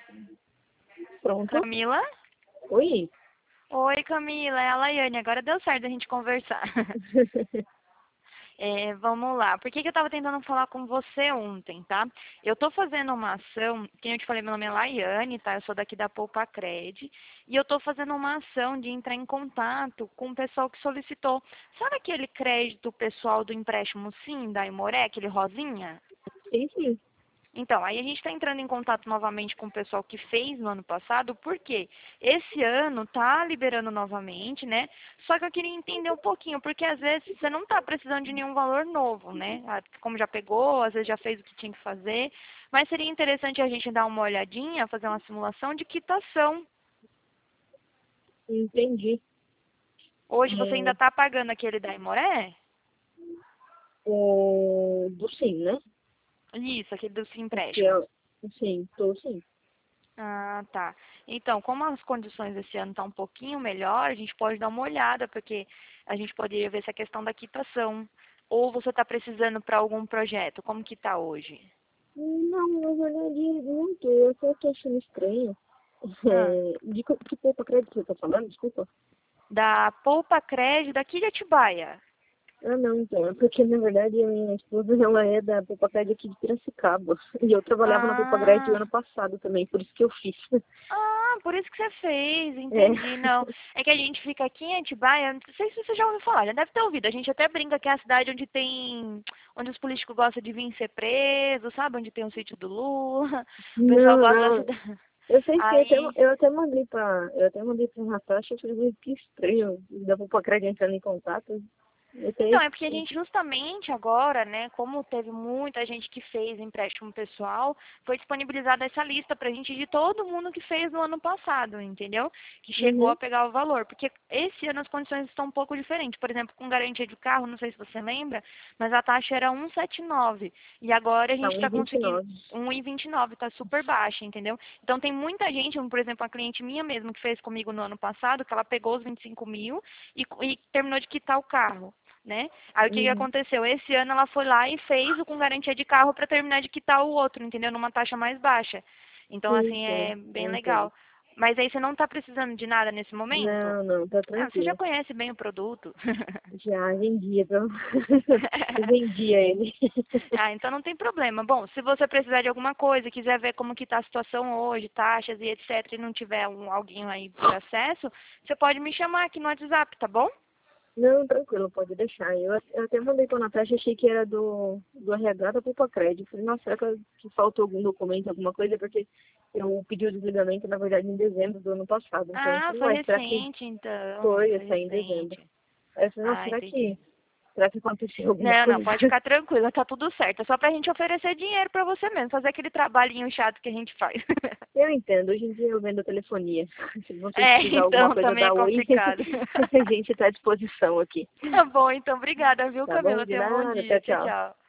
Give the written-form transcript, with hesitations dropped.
Pronto. Camila? Oi. Oi, Camila, é a Laiane. Agora deu certo a gente conversar. Vamos lá. Por que que eu estava tentando falar com você ontem, tá? Eu estou fazendo uma ação, que eu te falei, meu nome é Laiane, tá? Eu sou daqui da Poupa Cred. E eu estou fazendo uma ação de entrar em contato com o pessoal que solicitou. Sabe aquele crédito pessoal do empréstimo Sim, da Imoré, aquele rosinha? Sim, sim. Então, aí a gente está entrando em contato novamente com o pessoal que fez no ano passado, porque esse ano está liberando novamente, né? Só que eu queria entender um pouquinho, porque às vezes você não está precisando de nenhum valor novo, né? Como já pegou, às vezes já fez o que tinha que fazer, mas seria interessante a gente dar uma olhadinha, fazer uma simulação de quitação. Entendi. Hoje você ainda É, está pagando aquele da Imoré? do sim, né? Isso, aquele dos Que é, empréstimos. sim, tô sim. Ah, tá. Então, como as condições desse ano estão um pouquinho melhor, a gente pode dar uma olhada, porque a gente poderia ver essa questão da quitação. Ou você está precisando para algum projeto? Como que está hoje? Não, na verdade, não tô. Eu só tô achando estranho. Ah, Que pouco crédito você tá falando? Desculpa. da Poupa Crédito daqui de Atibaia. Ah, não, então. É porque, na verdade, a minha esposa, ela é da Poupagrade aqui de Piracicaba. E eu trabalhava na Poupagrade o Ah, ano passado também, por isso que eu fiz. por isso que você fez, É. entendi. Não, é que a gente fica aqui em Atibaia, não sei se você já ouviu falar, já deve ter ouvido. A gente até brinca que é a cidade onde tem, onde os políticos gostam de vir ser presos, sabe? Onde tem o sítio do Lula. O pessoal Não, gosta da não. cidade. Eu sei que Aí, eu até mandei pra Natasha, eu falei, que estranho, da Poupagrade entrando em contato. Eu então, sei, é porque a gente justamente agora, né, como teve muita gente que fez empréstimo pessoal, foi disponibilizada essa lista pra gente de todo mundo que fez no ano passado, entendeu? Que chegou a uhum, pegar o valor. Porque esse ano as condições estão um pouco diferentes. Por exemplo, com garantia de carro, não sei se você lembra, mas a taxa era 1,79. E agora a tá gente um e está vinte e conseguindo nove 1,29, está super baixa, entendeu? Então tem muita gente, por exemplo, uma cliente minha mesmo que fez comigo no ano passado, que ela pegou os 25 mil e terminou de quitar o carro, né? Aí o que que Uhum, aconteceu? Esse ano ela foi lá e fez o com garantia de carro para terminar de quitar o outro, entendeu? Numa taxa mais baixa. Então, sim, assim, sim, é bem eu entendo. legal. Mas aí você não está precisando de nada nesse momento? Não, não, tá Ah, você já tranquilo. conhece bem o produto. Já vendia, viu? Eu vendia ele. Ah, então não tem problema. Bom, se você precisar de alguma coisa, quiser ver como que está a situação hoje, taxas e etc, e não tiver alguém aí por acesso, você pode me chamar aqui no WhatsApp, tá bom? Não, tranquilo, pode deixar. Eu até mandei pra Natasha, achei que era do RH da Poupa-Crédito. Falei, nossa, será que faltou algum documento, alguma coisa? Porque eu pedi o desligamento, na verdade, em dezembro do ano passado. Então, eu Ah, falei, foi ué, será que recente, então. foi? Eu Foi saí em dezembro. recente. Aí eu falei, nossa, Ah, entendi. será que aconteceu alguma Não, não, coisa? pode ficar tranquila, tá tudo certo. É só pra gente oferecer dinheiro pra você mesmo, fazer aquele trabalhinho chato que a gente faz. Eu entendo, hoje em dia eu vendo telefonia. Se você É, precisar alguma então coisa também é da Oi, complicado. a gente está à disposição aqui. Tá bom, então obrigada, viu, Tá bom? Camila? De Tenha um bom nada, dia. tchau, Tchau, tchau. tchau.